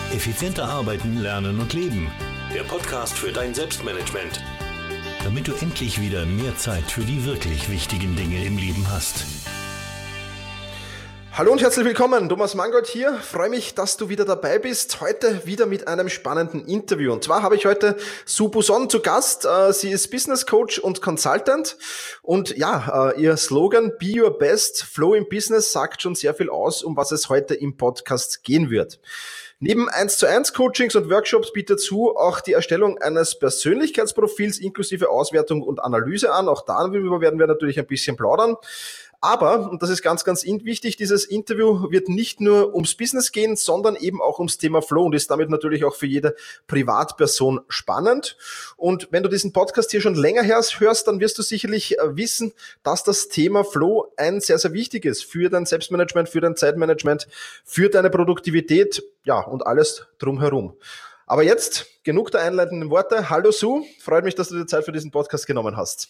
Effizienter arbeiten, lernen und leben. Der Podcast für dein Selbstmanagement. Damit du endlich wieder mehr Zeit für die wirklich wichtigen Dinge im Leben hast. Hallo und herzlich willkommen, Thomas Mangold hier. Freue mich, dass du wieder dabei bist. Heute wieder mit einem spannenden Interview. Und zwar habe ich heute Sue Buson zu Gast. Sie ist Business Coach und Consultant. Und ja, ihr Slogan Be Your Best, Flow in Business sagt schon sehr viel aus, um was es heute im Podcast gehen wird. Neben 1:1 Coachings und Workshops bietet Sue auch die Erstellung eines Persönlichkeitsprofils inklusive Auswertung und Analyse an. Auch darüber werden wir natürlich ein bisschen plaudern. Aber, und das ist ganz, ganz wichtig, dieses Interview wird nicht nur ums Business gehen, sondern eben auch ums Thema Flow und ist damit natürlich auch für jede Privatperson spannend. Und wenn du diesen Podcast hier schon länger hörst, dann wirst du sicherlich wissen, dass das Thema Flow ein sehr, sehr wichtiges für dein Selbstmanagement, für dein Zeitmanagement, für deine Produktivität, ja, und alles drumherum. Aber jetzt genug der einleitenden Worte. Hallo Sue, freut mich, dass du dir Zeit für diesen Podcast genommen hast.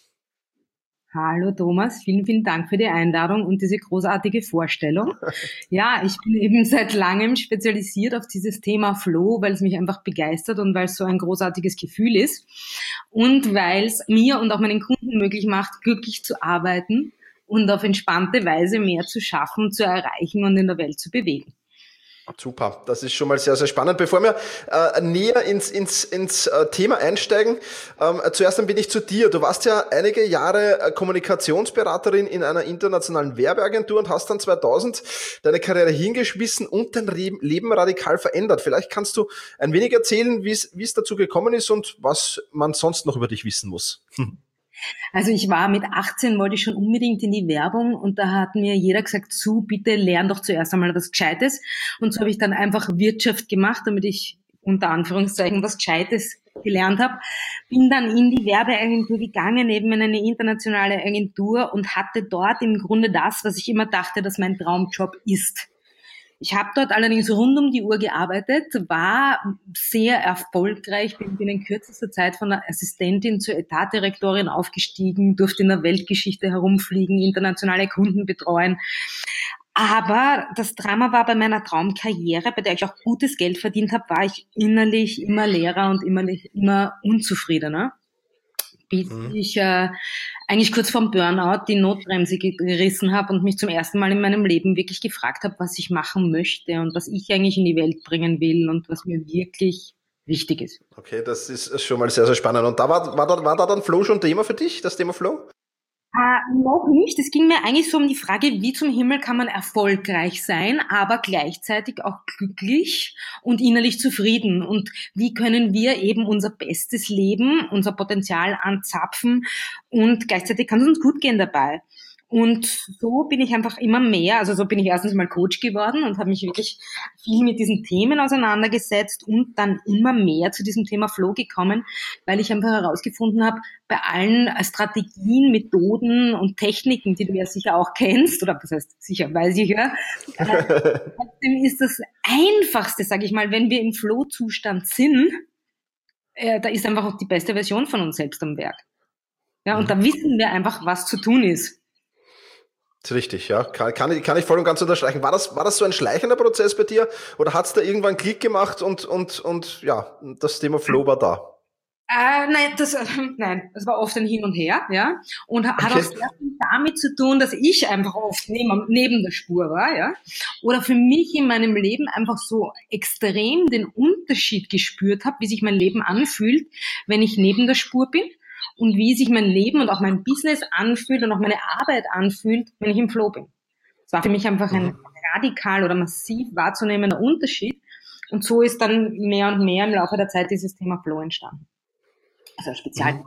Hallo Thomas, vielen, vielen Dank für die Einladung und diese großartige Vorstellung. Ja, ich bin eben seit langem spezialisiert auf dieses Thema Flow, weil es mich einfach begeistert und weil es so ein großartiges Gefühl ist und weil es mir und auch meinen Kunden möglich macht, glücklich zu arbeiten und auf entspannte Weise mehr zu schaffen, zu erreichen und in der Welt zu bewegen. Super, das ist schon mal sehr, sehr spannend. Bevor wir näher ins Thema einsteigen, zuerst ein wenig zu dir. Du warst ja einige Jahre Kommunikationsberaterin in einer internationalen Werbeagentur und hast dann 2000 deine Karriere hingeschmissen und dein Leben radikal verändert. Vielleicht kannst du ein wenig erzählen, wie es dazu gekommen ist und was man sonst noch über dich wissen muss. Also ich war mit 18, wollte ich schon unbedingt in die Werbung und da hat mir jeder gesagt, Sue, bitte lern doch zuerst einmal was Gescheites. Und so habe ich dann einfach Wirtschaft gemacht, damit ich unter Anführungszeichen was Gescheites gelernt habe. Bin dann in die Werbeagentur gegangen, eben in eine internationale Agentur und hatte dort im Grunde das, was ich immer dachte, dass mein Traumjob ist. Ich habe dort allerdings rund um die Uhr gearbeitet, war sehr erfolgreich, bin in kürzester Zeit von einer Assistentin zur Etatdirektorin aufgestiegen, durfte in der Weltgeschichte herumfliegen, internationale Kunden betreuen. Aber das Drama war bei meiner Traumkarriere, bei der ich auch gutes Geld verdient habe, war ich innerlich immer leerer und immer unzufriedener. Bis ich eigentlich kurz vorm Burnout die Notbremse gerissen habe und mich zum ersten Mal in meinem Leben wirklich gefragt habe, was ich machen möchte und was ich eigentlich in die Welt bringen will und was mir wirklich wichtig ist. Okay, das ist schon mal sehr, sehr spannend. Und da war da dann Flow schon Thema für dich, das Thema Flow? Noch nicht. Es ging mir eigentlich so um die Frage, wie zum Himmel kann man erfolgreich sein, aber gleichzeitig auch glücklich und innerlich zufrieden. Und wie können wir eben unser bestes Leben, unser Potenzial anzapfen und gleichzeitig kann es uns gut gehen dabei. Und so bin ich einfach immer mehr, also so bin ich erstens mal Coach geworden und habe mich wirklich viel mit diesen Themen auseinandergesetzt und dann immer mehr zu diesem Thema Flow gekommen, weil ich einfach herausgefunden habe, bei allen Strategien, Methoden und Techniken, die du ja sicher auch kennst, oder das heißt sicher, weiß ich ja, trotzdem ist das Einfachste, sage ich mal, wenn wir im Flow-Zustand sind, da ist einfach auch die beste Version von uns selbst am Werk. Ja, und da wissen wir einfach, was zu tun ist. Das ist richtig, ja. Kann ich voll und ganz unterstreichen. War das so ein schleichender Prozess bei dir oder hat es da irgendwann Klick gemacht und ja, das Thema Flow war da? Nein, das war oft ein Hin und Her, ja. Und hat auch sehr viel damit zu tun, dass ich einfach oft neben der Spur war, ja. Oder für mich in meinem Leben einfach so extrem den Unterschied gespürt habe, wie sich mein Leben anfühlt, wenn ich neben der Spur bin. Und wie sich mein Leben und auch mein Business anfühlt und auch meine Arbeit anfühlt, wenn ich im Flow bin. Es war für mich einfach ein radikal oder massiv wahrzunehmender Unterschied. Und so ist dann mehr und mehr im Laufe der Zeit dieses Thema Flow entstanden. Also Spezial.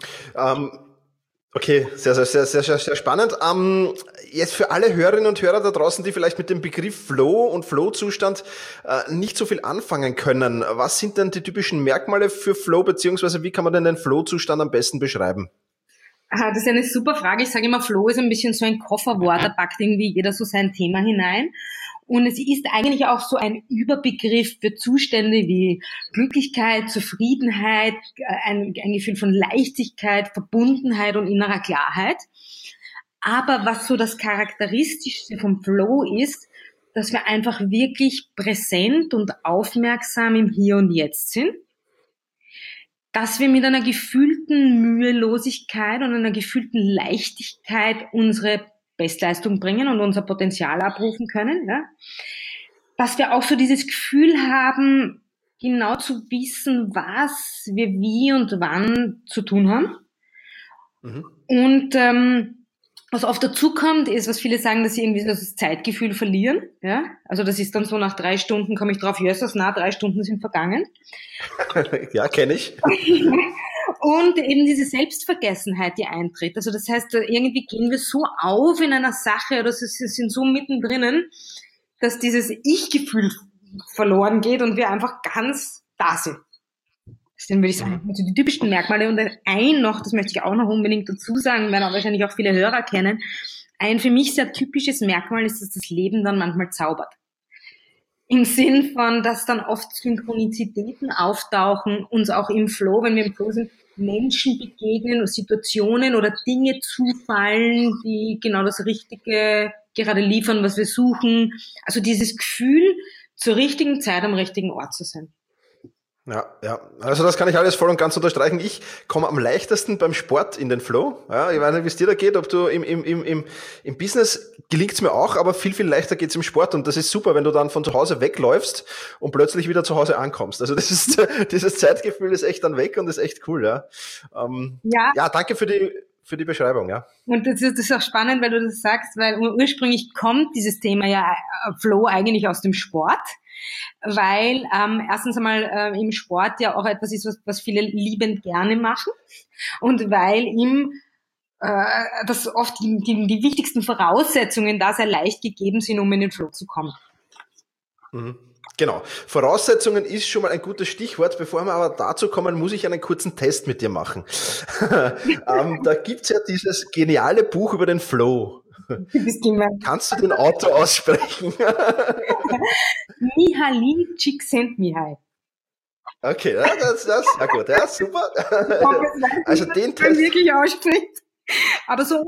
Okay, sehr, sehr, sehr, sehr, sehr spannend. Jetzt für alle Hörerinnen und Hörer da draußen, die vielleicht mit dem Begriff Flow und Flow-Zustand nicht so viel anfangen können. Was sind denn die typischen Merkmale für Flow, beziehungsweise wie kann man denn den Flow-Zustand am besten beschreiben? Das ist eine super Frage. Ich sage immer, Flow ist ein bisschen so ein Kofferwort, da packt irgendwie jeder so sein Thema hinein. Und es ist eigentlich auch so ein Überbegriff für Zustände wie Glücklichkeit, Zufriedenheit, ein Gefühl von Leichtigkeit, Verbundenheit und innerer Klarheit. Aber was so das Charakteristischste vom Flow ist, dass wir einfach wirklich präsent und aufmerksam im Hier und Jetzt sind, dass wir mit einer gefühlten Mühelosigkeit und einer gefühlten Leichtigkeit unsere Bestleistung bringen und unser Potenzial abrufen können, ja? Dass wir auch so dieses Gefühl haben, genau zu wissen, was wir wie und wann zu tun haben. Mhm. Und was oft dazu kommt, ist, was viele sagen, dass sie irgendwie so das Zeitgefühl verlieren. Ja? Also das ist dann so, nach 3 Stunden komme ich drauf, Jesus, 3 Stunden sind vergangen. Ja, kenne ich. Und eben diese Selbstvergessenheit, die eintritt. Also das heißt, irgendwie gehen wir so auf in einer Sache oder sind so mittendrin, dass dieses Ich-Gefühl verloren geht und wir einfach ganz da sind. Das sind, würde ich sagen, also die typischen Merkmale. Und ein noch, das möchte ich auch noch unbedingt dazu sagen, werden auch wahrscheinlich auch viele Hörer kennen, ein für mich sehr typisches Merkmal ist, dass das Leben dann manchmal zaubert. Im Sinn von, dass dann oft Synchronizitäten auftauchen, uns auch im Flow, wenn wir im Flow sind, Menschen begegnen, Situationen oder Dinge zufallen, die genau das Richtige gerade liefern, was wir suchen. Also dieses Gefühl, zur richtigen Zeit am richtigen Ort zu sein. Ja, also das kann ich alles voll und ganz unterstreichen. Ich komme am leichtesten beim Sport in den Flow. Ja, ich weiß nicht, wie es dir da geht, ob du im Business gelingt's mir auch, aber viel, viel leichter geht's im Sport und das ist super, wenn du dann von zu Hause wegläufst und plötzlich wieder zu Hause ankommst. Also das ist, dieses Zeitgefühl ist echt dann weg und ist echt cool, ja. Ja, danke für die Beschreibung, ja. Und das ist auch spannend, weil du das sagst, weil ursprünglich kommt dieses Thema ja Flow eigentlich aus dem Sport. Weil erstens einmal im Sport ja auch etwas ist, was viele liebend gerne machen und weil ihm das oft die wichtigsten Voraussetzungen da sehr leicht gegeben sind, um in den Flow zu kommen. Mhm. Genau. Voraussetzungen ist schon mal ein gutes Stichwort. Bevor wir aber dazu kommen, muss ich einen kurzen Test mit dir machen. Da gibt's ja dieses geniale Buch über den Flow. Kannst du den Autor aussprechen? Mihaly Csikszentmihalyi. Okay, ja, das ja gut, ja, super. Also den Test wirklich ausspricht, aber so.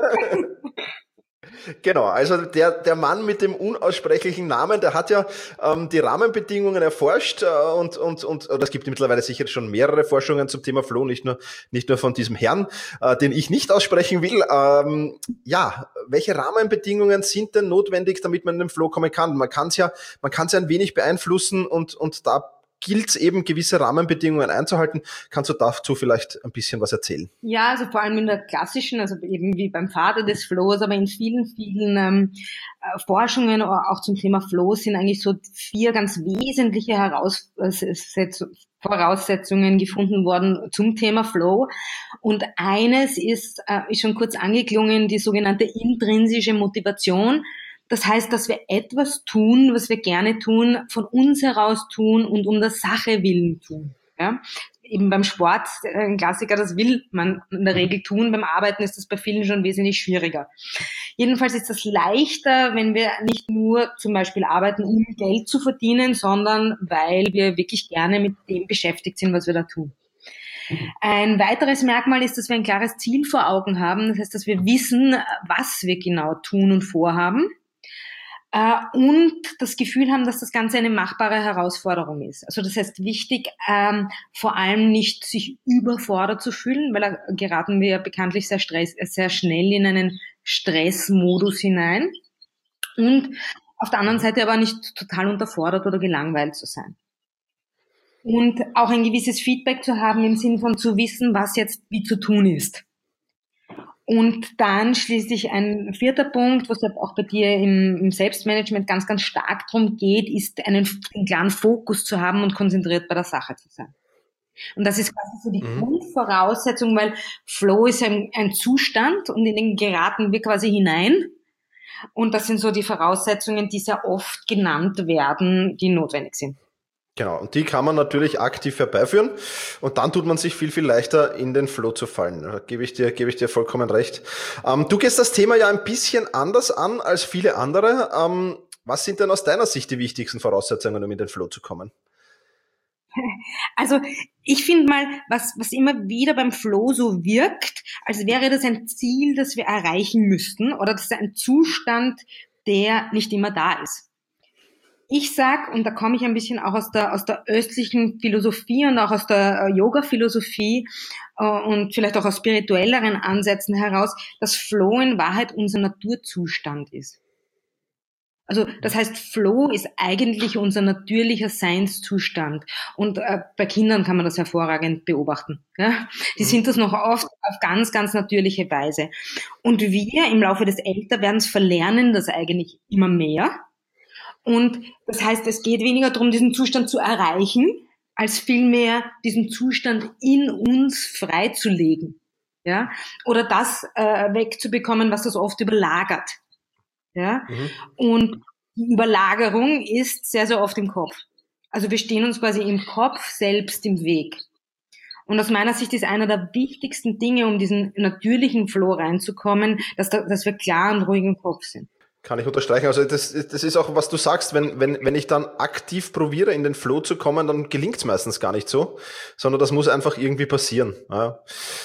Genau, also der Mann mit dem unaussprechlichen Namen, der hat ja die Rahmenbedingungen erforscht und es gibt mittlerweile sicher schon mehrere Forschungen zum Thema Flow, nicht nur von diesem Herrn, den ich nicht aussprechen will. Ja, welche Rahmenbedingungen sind denn notwendig, damit man in den Flow kommen kann? Man kann's ja ein wenig beeinflussen und da gilt es eben, gewisse Rahmenbedingungen einzuhalten. Kannst du dazu vielleicht ein bisschen was erzählen? Ja, also vor allem in der klassischen, also eben wie beim Vater des Flows, aber in vielen Forschungen auch zum Thema Flow sind eigentlich so 4 ganz wesentliche Voraussetzungen gefunden worden zum Thema Flow. Und eines ist schon kurz angeklungen, die sogenannte intrinsische Motivation. Das heißt, dass wir etwas tun, was wir gerne tun, von uns heraus tun und um der Sache willen tun. Ja? Eben beim Sport, ein Klassiker, das will man in der Regel tun. Beim Arbeiten ist das bei vielen schon wesentlich schwieriger. Jedenfalls ist das leichter, wenn wir nicht nur zum Beispiel arbeiten, um Geld zu verdienen, sondern weil wir wirklich gerne mit dem beschäftigt sind, was wir da tun. Ein weiteres Merkmal ist, dass wir ein klares Ziel vor Augen haben. Das heißt, dass wir wissen, was wir genau tun und vorhaben. Und das Gefühl haben, dass das Ganze eine machbare Herausforderung ist. Also das heißt wichtig, vor allem nicht sich überfordert zu fühlen, weil da geraten wir ja bekanntlich sehr schnell in einen Stressmodus hinein. Und auf der anderen Seite aber nicht total unterfordert oder gelangweilt zu sein. Und auch ein gewisses Feedback zu haben im Sinn von zu wissen, was jetzt wie zu tun ist. Und dann schließlich ein 4. Punkt, was auch bei dir im Selbstmanagement ganz, ganz stark darum geht, ist einen klaren Fokus zu haben und konzentriert bei der Sache zu sein. Und das ist quasi so die Grundvoraussetzung, weil Flow ist ein Zustand und in den geraten wir quasi hinein. Und das sind so die Voraussetzungen, die sehr oft genannt werden, die notwendig sind. Genau, und die kann man natürlich aktiv herbeiführen und dann tut man sich viel, viel leichter in den Flow zu fallen. Da gebe ich dir vollkommen recht. Du gehst das Thema ja ein bisschen anders an als viele andere. Was sind denn aus deiner Sicht die wichtigsten Voraussetzungen, um in den Flow zu kommen? Also ich finde mal, was immer wieder beim Flow so wirkt, als wäre das ein Ziel, das wir erreichen müssten oder das ist ein Zustand, der nicht immer da ist. ich sag, und da komme ich ein bisschen auch aus der östlichen Philosophie und auch aus der Yoga-Philosophie und vielleicht auch aus spirituelleren Ansätzen heraus, dass Flow in Wahrheit unser Naturzustand ist. Also das heißt, Flow ist eigentlich unser natürlicher Seinszustand. Und bei Kindern kann man das hervorragend beobachten. Ja? Die sind das noch oft auf ganz, ganz natürliche Weise. Und wir im Laufe des Älterwerdens verlernen das eigentlich immer mehr. Und das heißt, es geht weniger darum, diesen Zustand zu erreichen, als vielmehr diesen Zustand in uns freizulegen. Ja? Oder das wegzubekommen, was das oft überlagert. Ja? Und die Überlagerung ist sehr, sehr oft im Kopf. Also wir stehen uns quasi im Kopf selbst im Weg. Und aus meiner Sicht ist einer der wichtigsten Dinge, um diesen natürlichen Flow reinzukommen, dass wir klar und ruhig im Kopf sind. Kann ich unterstreichen. Also das ist auch, was du sagst, wenn ich dann aktiv probiere, in den Flow zu kommen, dann gelingt es meistens gar nicht so, sondern das muss einfach irgendwie passieren. Ja,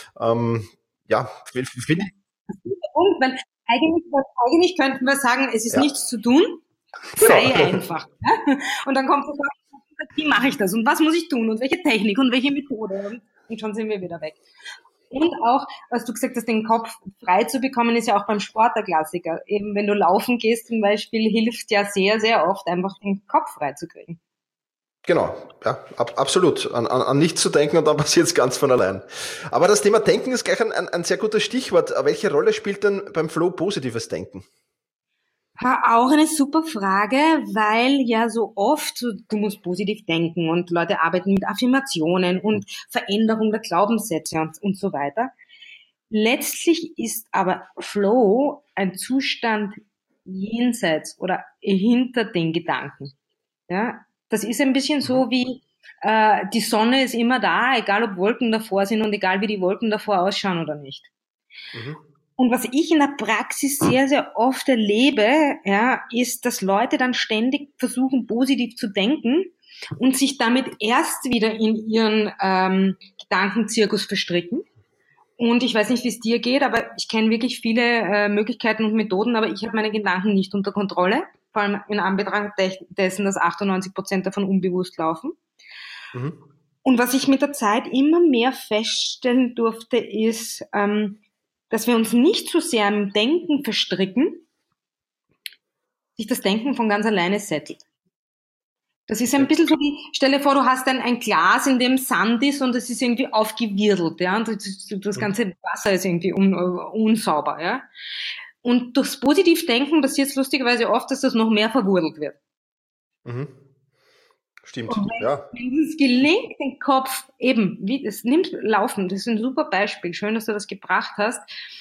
finde ich. Und weil eigentlich könnten wir sagen, es ist nichts zu tun, sei einfach. Ja? Und dann kommt die Frage, wie mache ich das und was muss ich tun und welche Technik und welche Methode und schon sind wir wieder weg. Und auch, was du gesagt hast, den Kopf frei zu bekommen, ist ja auch beim Sport der Klassiker. Eben wenn du laufen gehst zum Beispiel, hilft ja sehr, sehr oft einfach den Kopf frei zu kriegen. Genau, ja, absolut. An nichts zu denken und dann passiert es ganz von allein. Aber das Thema Denken ist gleich ein sehr gutes Stichwort. Welche Rolle spielt denn beim Flow positives Denken? Auch eine super Frage, weil ja so oft, du musst positiv denken und Leute arbeiten mit Affirmationen und Veränderung der Glaubenssätze und so weiter. Letztlich ist aber Flow ein Zustand jenseits oder hinter den Gedanken. Ja, das ist ein bisschen so wie die Sonne ist immer da, egal ob Wolken davor sind und egal wie die Wolken davor ausschauen oder nicht. Und was ich in der Praxis sehr, sehr oft erlebe, ja, ist, dass Leute dann ständig versuchen, positiv zu denken und sich damit erst wieder in ihren Gedankenzirkus verstricken. Und ich weiß nicht, wie es dir geht, aber ich kenne wirklich viele Möglichkeiten und Methoden, aber ich habe meine Gedanken nicht unter Kontrolle, vor allem in Anbetracht dessen, dass 98% davon unbewusst laufen. Und was ich mit der Zeit immer mehr feststellen durfte, ist, dass wir uns nicht so sehr im Denken verstricken, sich das Denken von ganz alleine settelt. Das ist ein bisschen so wie, stell dir vor, du hast ein Glas, in dem Sand ist und es ist irgendwie aufgewirbelt, ja, und das ganze Wasser ist irgendwie unsauber, ja. Und durchs Positivdenken passiert es lustigerweise oft, dass das noch mehr verwurzelt wird. Stimmt, und wenn es gelingt, den Kopf eben, es nimmt Laufen, das ist ein super Beispiel, schön, dass du das gebracht hast,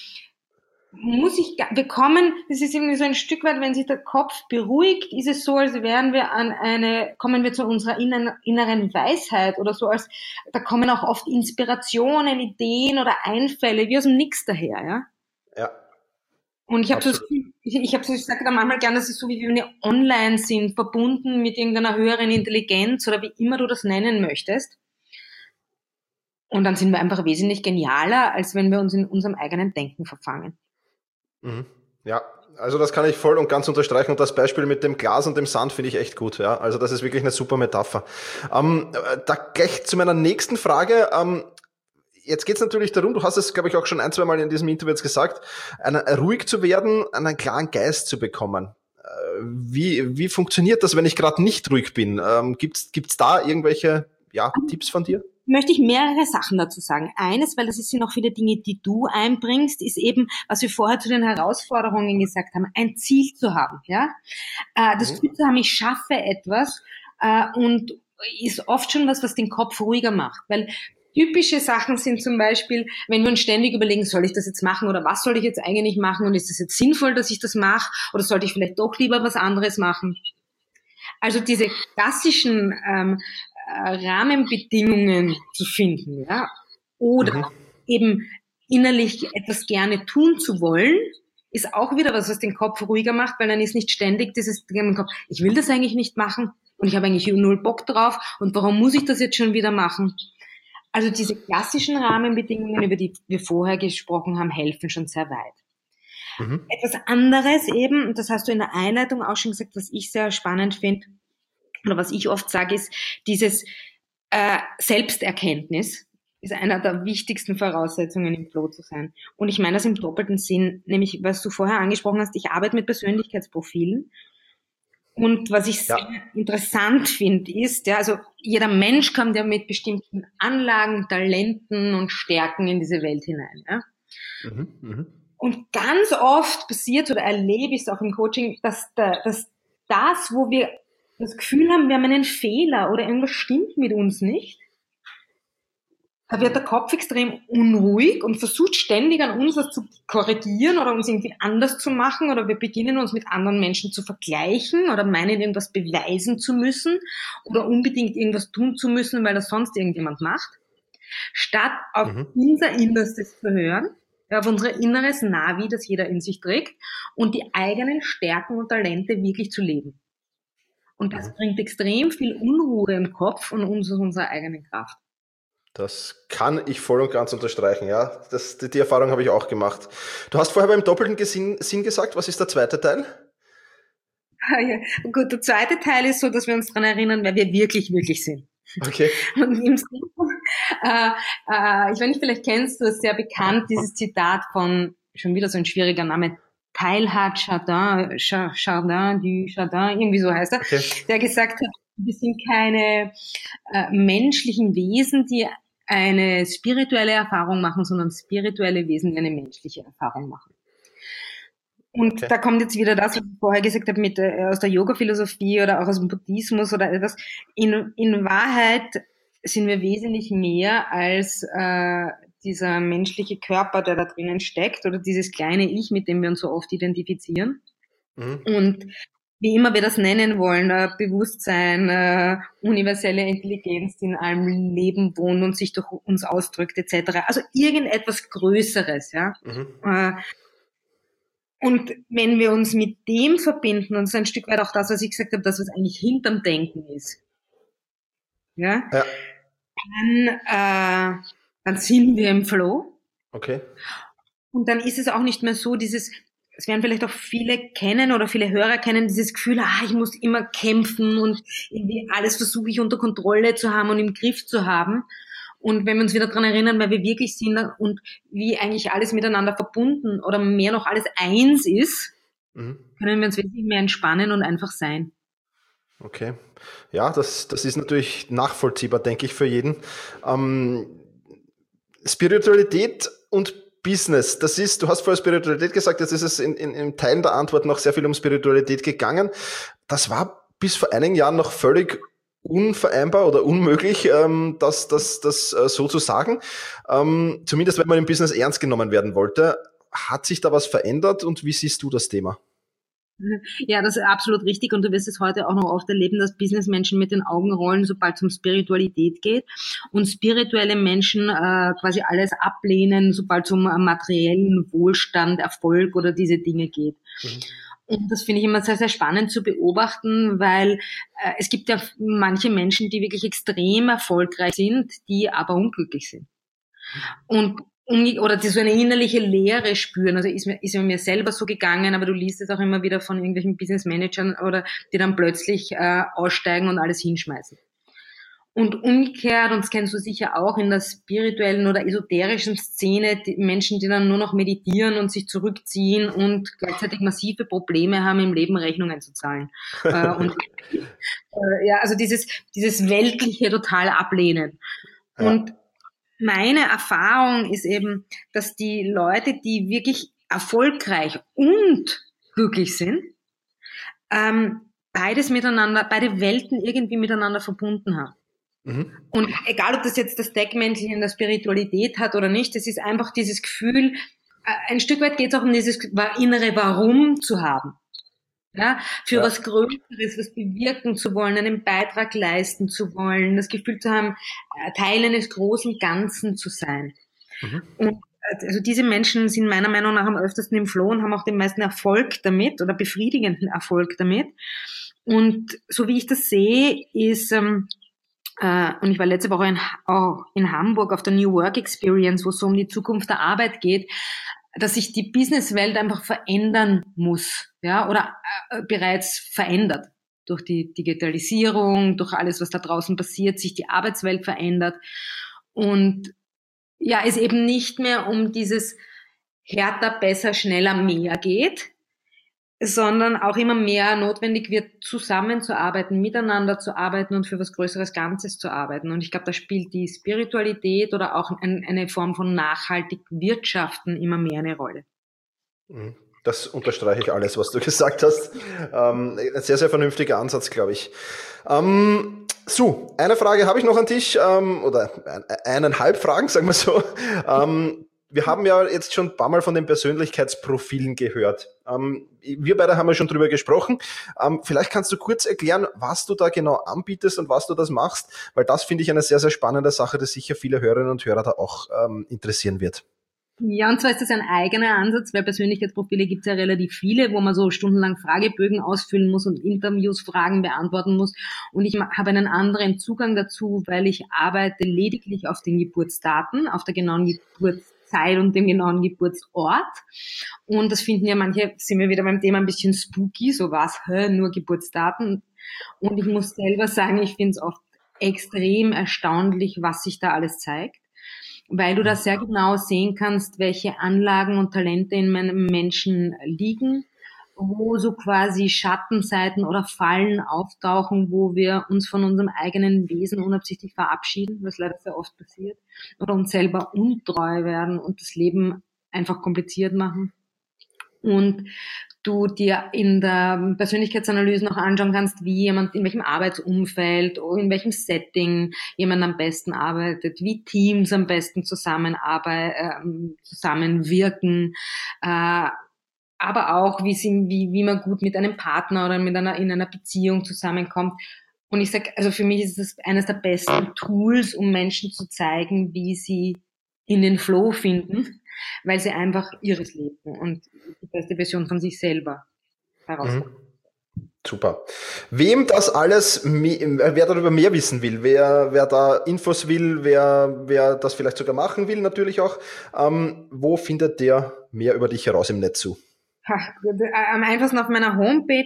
das ist irgendwie so ein Stück weit, wenn sich der Kopf beruhigt, ist es so, als wären wir kommen wir zu unserer inneren Weisheit oder so, da kommen auch oft Inspirationen, Ideen oder Einfälle, wie aus dem Nix daher, ja. Ja. Und ich sage da manchmal gerne, das ist so, wie wenn wir online sind, verbunden mit irgendeiner höheren Intelligenz oder wie immer du das nennen möchtest. Und dann sind wir einfach wesentlich genialer, als wenn wir uns in unserem eigenen Denken verfangen. Ja, also das kann ich voll und ganz unterstreichen und das Beispiel mit dem Glas und dem Sand finde ich echt gut. Ja, also das ist wirklich eine super Metapher. Da gleich zu meiner nächsten Frage. Jetzt geht es natürlich darum, du hast es, glaube ich, auch schon 1-2 Mal in diesem Interview jetzt gesagt, ruhig zu werden, einen klaren Geist zu bekommen. Wie funktioniert das, wenn ich gerade nicht ruhig bin? Gibt's da irgendwelche Tipps von dir? Möchte ich mehrere Sachen dazu sagen. Eines, weil das sind noch viele Dinge, die du einbringst, ist eben, was wir vorher zu den Herausforderungen gesagt haben, ein Ziel zu haben. Ja, das Gefühl zu haben, ich schaffe etwas und ist oft schon was den Kopf ruhiger macht, weil typische Sachen sind zum Beispiel, wenn wir uns ständig überlegen, soll ich das jetzt machen oder was soll ich jetzt eigentlich machen und ist es jetzt sinnvoll, dass ich das mache oder sollte ich vielleicht doch lieber was anderes machen? Also diese klassischen Rahmenbedingungen zu finden, ja, oder eben innerlich etwas gerne tun zu wollen, ist auch wieder was den Kopf ruhiger macht, weil dann ist nicht ständig dieses Ding im Kopf, ich will das eigentlich nicht machen und ich habe eigentlich null Bock drauf und warum muss ich das jetzt schon wieder machen? Also diese klassischen Rahmenbedingungen, über die wir vorher gesprochen haben, helfen schon sehr weit. Etwas anderes eben, und das hast du in der Einleitung auch schon gesagt, was ich sehr spannend finde, oder was ich oft sage, ist dieses Selbsterkenntnis ist einer der wichtigsten Voraussetzungen, im Flow zu sein. Und ich meine das im doppelten Sinn, nämlich was du vorher angesprochen hast, ich arbeite mit Persönlichkeitsprofilen. Und was ich sehr interessant finde, ist, ja, also jeder Mensch kommt ja mit bestimmten Anlagen, Talenten und Stärken in diese Welt hinein. Ja? Und ganz oft passiert oder erlebe ich es auch im Coaching, dass das, wo wir das Gefühl haben, wir haben einen Fehler oder irgendwas stimmt mit uns nicht, da wird der Kopf extrem unruhig und versucht ständig an uns was zu korrigieren oder uns irgendwie anders zu machen, oder wir beginnen uns mit anderen Menschen zu vergleichen oder meinen, irgendwas beweisen zu müssen oder unbedingt irgendwas tun zu müssen, weil das sonst irgendjemand macht, statt auf unser Innerstes zu hören, auf unser inneres Navi, das jeder in sich trägt, und die eigenen Stärken und Talente wirklich zu leben. Und das bringt extrem viel Unruhe im Kopf und uns aus unserer eigenen Kraft. Das kann ich voll und ganz unterstreichen, ja. Die Erfahrung habe ich auch gemacht. Du hast vorher beim doppelten Sinn gesagt, was ist der zweite Teil? Ja, gut, der zweite Teil ist so, dass wir uns daran erinnern, wer wir wirklich, wirklich sind. Okay. Und im Sinne, ich weiß nicht, vielleicht kennst du es, sehr bekannt, dieses Zitat von, schon wieder so ein schwieriger Name, Teilhard Chardin, irgendwie so heißt er, okay, der gesagt hat, wir sind keine menschlichen Wesen, die eine spirituelle Erfahrung machen, sondern spirituelle Wesen, die eine menschliche Erfahrung machen. Und okay, da kommt jetzt wieder das, was ich vorher gesagt habe, mit aus der Yoga-Philosophie oder auch aus dem Buddhismus oder etwas. In Wahrheit sind wir wesentlich mehr als dieser menschliche Körper, der da drinnen steckt, oder dieses kleine Ich, mit dem wir uns so oft identifizieren. Und wie immer wir das nennen wollen, Bewusstsein, universelle Intelligenz, die in allem Leben wohnt und sich durch uns ausdrückt, etc. Also irgendetwas Größeres, ja. Und wenn wir uns mit dem verbinden, und so ein Stück weit auch das, was ich gesagt habe, das, was eigentlich hinterm Denken ist, ja. Dann sind wir im Flow. Okay. Und dann ist es auch nicht mehr so es werden vielleicht auch viele kennen oder viele Hörer kennen, dieses Gefühl, ich muss immer kämpfen und irgendwie alles versuche ich unter Kontrolle zu haben und im Griff zu haben. Und wenn wir uns wieder daran erinnern, wer wir wirklich sind und wie eigentlich alles miteinander verbunden oder mehr noch alles eins ist, können wir uns wesentlich mehr entspannen und einfach sein. Okay. Ja, das ist natürlich nachvollziehbar, denke ich, für jeden. Spiritualität und Business, du hast vorher Spiritualität gesagt, jetzt ist es in Teilen der Antwort noch sehr viel um Spiritualität gegangen. Das war bis vor einigen Jahren noch völlig unvereinbar oder unmöglich, das so zu sagen. Zumindest wenn man im Business ernst genommen werden wollte. Hat sich da was verändert und wie siehst du das Thema? Ja, das ist absolut richtig, und du wirst es heute auch noch oft erleben, dass Businessmenschen mit den Augen rollen, sobald es um Spiritualität geht, und spirituelle Menschen quasi alles ablehnen, sobald es um materiellen Wohlstand, Erfolg oder diese Dinge geht. Und das finde ich immer sehr, sehr spannend zu beobachten, weil es gibt ja manche Menschen, die wirklich extrem erfolgreich sind, die aber unglücklich sind. Oder die so eine innerliche Leere spüren. Also ist mir selber so gegangen, aber du liest es auch immer wieder von irgendwelchen Business-Managern, oder die dann plötzlich aussteigen und alles hinschmeißen. Und umgekehrt, und das kennst du sicher auch in der spirituellen oder esoterischen Szene, die Menschen, die dann nur noch meditieren und sich zurückziehen und gleichzeitig massive Probleme haben, im Leben Rechnungen zu zahlen. Also dieses Weltliche total ablehnen. Ja. Und meine Erfahrung ist eben, dass die Leute, die wirklich erfolgreich und glücklich sind, beide Welten irgendwie miteinander verbunden haben. Und egal, ob das jetzt das Deckmäntel in der Spiritualität hat oder nicht, es ist einfach dieses Gefühl, ein Stück weit geht es auch um dieses innere Warum zu haben. Ja, für was Größeres, was bewirken zu wollen, einen Beitrag leisten zu wollen, das Gefühl zu haben, Teil eines großen Ganzen zu sein. Und also diese Menschen sind meiner Meinung nach am öftesten im Flow und haben auch den meisten Erfolg damit oder befriedigenden Erfolg damit. Und so wie ich das sehe, ist, und ich war letzte Woche in Hamburg auf der New Work Experience, wo es so um die Zukunft der Arbeit geht, dass sich die Businesswelt einfach verändern muss, ja, oder bereits verändert. durch die Digitalisierung, durch alles, was da draußen passiert, sich die Arbeitswelt verändert und ja, es eben nicht mehr um dieses härter, besser, schneller, mehr geht, sondern auch immer mehr notwendig wird, zusammenzuarbeiten, miteinander zu arbeiten und für was Größeres Ganzes zu arbeiten. Und ich glaube, da spielt die Spiritualität oder auch eine Form von nachhaltig Wirtschaften immer mehr eine Rolle. Das unterstreiche ich alles, was du gesagt hast. Ein sehr, sehr vernünftiger Ansatz, glaube ich. So, eine Frage habe ich noch an dich, oder 1,5 Fragen, sagen wir so. Wir haben ja jetzt schon ein paar Mal von den Persönlichkeitsprofilen gehört. Wir beide haben ja schon drüber gesprochen. Vielleicht kannst du kurz erklären, was du da genau anbietest und was du das machst, weil das finde ich eine sehr, sehr spannende Sache, die sicher viele Hörerinnen und Hörer da auch interessieren wird. Ja, und zwar ist das ein eigener Ansatz, weil Persönlichkeitsprofile gibt es ja relativ viele, wo man so stundenlang Fragebögen ausfüllen muss und Interviews, Fragen beantworten muss. Und ich habe einen anderen Zugang dazu, weil ich arbeite lediglich auf den Geburtsdaten, auf der genauen Geburtszeit und dem genauen Geburtsort. Und das finden ja manche, sind wir wieder beim Thema ein bisschen spooky, so was, nur Geburtsdaten. Und ich muss selber sagen, ich finde es oft extrem erstaunlich, was sich da alles zeigt, weil du da sehr genau sehen kannst, welche Anlagen und Talente in meinem Menschen liegen, wo so quasi Schattenseiten oder Fallen auftauchen, wo wir uns von unserem eigenen Wesen unabsichtlich verabschieden, was leider sehr oft passiert, oder uns selber untreu werden und das Leben einfach kompliziert machen. Und du dir in der Persönlichkeitsanalyse noch anschauen kannst, wie jemand, in welchem Arbeitsumfeld, in welchem Setting jemand am besten arbeitet, wie Teams am besten zusammenwirken, aber auch, wie man gut mit einem Partner oder in einer Beziehung zusammenkommt. Und ich sage, also für mich ist das eines der besten Tools, um Menschen zu zeigen, wie sie in den Flow finden, weil sie einfach ihres leben und die beste Version von sich selber herausfinden. Super. Wem das alles, wer darüber mehr wissen will, wer da Infos will, wer das vielleicht sogar machen will, natürlich auch, wo findet der mehr über dich heraus im Netz zu? Am einfachsten auf meiner Homepage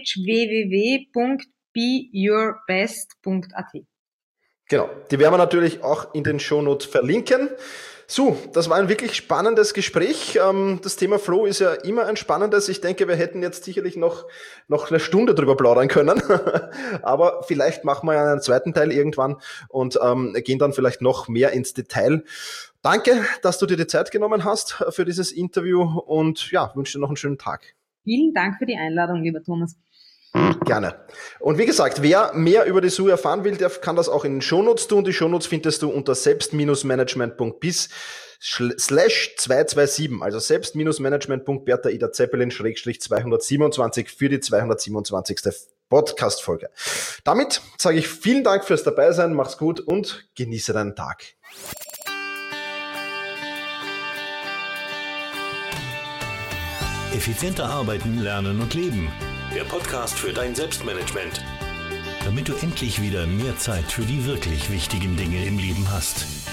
www.beyourbest.at. Genau, die werden wir natürlich auch in den Shownotes verlinken. So, das war ein wirklich spannendes Gespräch. Das Thema Flow ist ja immer ein spannendes. Ich denke, wir hätten jetzt sicherlich noch eine Stunde drüber plaudern können. Aber vielleicht machen wir ja einen zweiten Teil irgendwann und gehen dann vielleicht noch mehr ins Detail. Danke, dass du dir die Zeit genommen hast für dieses Interview und ja, wünsche dir noch einen schönen Tag. Vielen Dank für die Einladung, lieber Thomas. Gerne. Und wie gesagt, wer mehr über die SU erfahren will, der kann das auch in den Shownotes tun. Die Shownotes findest du unter selbst-management.biz/227, also selbst-management.bertha-ida-zeppelin/227 für die 227. Podcast-Folge. Damit sage ich vielen Dank fürs Dabeisein, mach's gut und genieße deinen Tag. Effizienter arbeiten, lernen und leben. Der Podcast für dein Selbstmanagement. Damit du endlich wieder mehr Zeit für die wirklich wichtigen Dinge im Leben hast.